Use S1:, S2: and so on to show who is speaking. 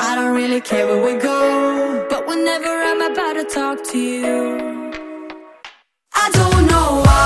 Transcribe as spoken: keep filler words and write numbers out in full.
S1: I don't really care where we go, but whenever I'm about to talk to you, I don't know why